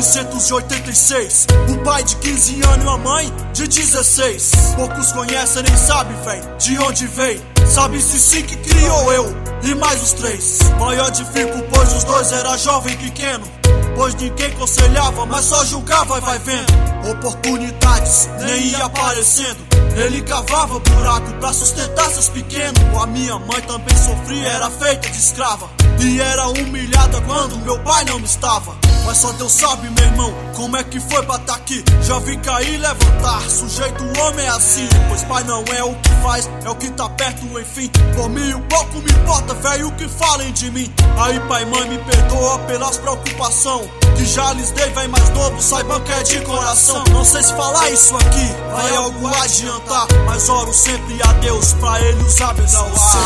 1986. Um pai de 15 anos e uma mãe de 16. Poucos conhecem nem sabem, véi, de onde veio. Sabe se sim que criou eu e mais os três. Maior de fico, pois os dois era jovem pequeno. Pois ninguém aconselhava, mas só julgava e vai vendo. Oportunidades nem ia aparecendo. Ele cavava buraco pra sustentar seus pequenos. A minha mãe também sofria, era feita de escrava. E era humilhada quando meu pai não estava. Mas só Deus sabe, meu irmão, como é que foi pra tá aqui. Já vi cair e levantar, sujeito o homem é assim. Pois pai não é o que faz, é o que tá perto, enfim. Por mim o pouco me importa, velho, o que falem de mim. Aí pai e mãe me perdoa pelas preocupações que já lhes dei, vem mais novo, saibam que é de coração. Não sei se falar isso aqui vai algo adiantar, mas oro sempre a Deus pra Ele os abençoar.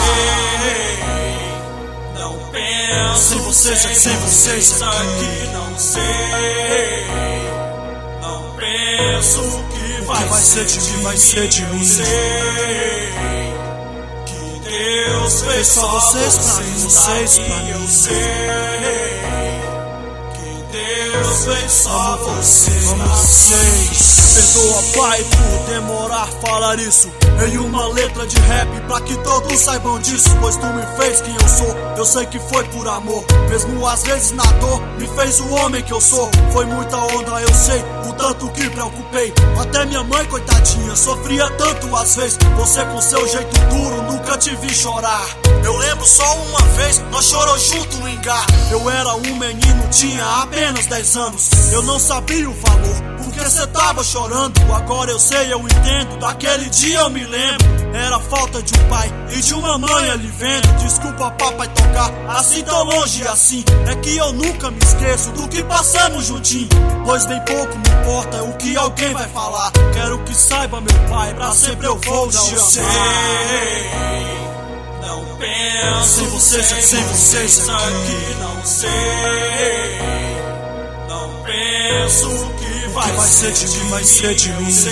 Não penso sem vocês aqui, não sei. Não penso que vai ser de mim, vai ser de mim. Sei que Deus fez só vocês pra mim, eu sei que Deus fez só vocês. Perdoa, pai, por demorar a falar isso em uma letra de rap, pra que todos saibam disso. Pois tu me fez quem eu sou, eu sei que foi por amor. Mesmo às vezes na dor, me fez o homem que eu sou. Foi muita onda, eu sei, o tanto que preocupei. Até minha mãe, coitadinha, sofria tanto às vezes. Você com seu jeito duro, nunca te vi chorar. Eu lembro só uma vez, nós chorou junto no engar. Eu era um menino, tinha apenas 10 anos. Eu não sabia o valor, porque cê tava chorando. Agora eu sei, eu entendo, daquele dia eu me lembro. Era falta de um pai e de uma mãe ali vendo. Desculpa papai tocar assim tão longe assim. É que eu nunca me esqueço do que passamos juntinho. Pois bem pouco me importa o que alguém vai falar. Quero que saiba, meu pai, pra sempre eu vou te amar. Não penso sem vocês aqui, não sei. Não penso que vai ser de mim, vai ser de mim. Sei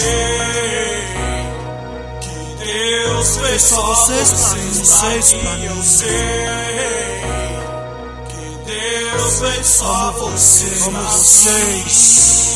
que Deus fez só vocês pra mim, eu sei que Deus fez só vocês.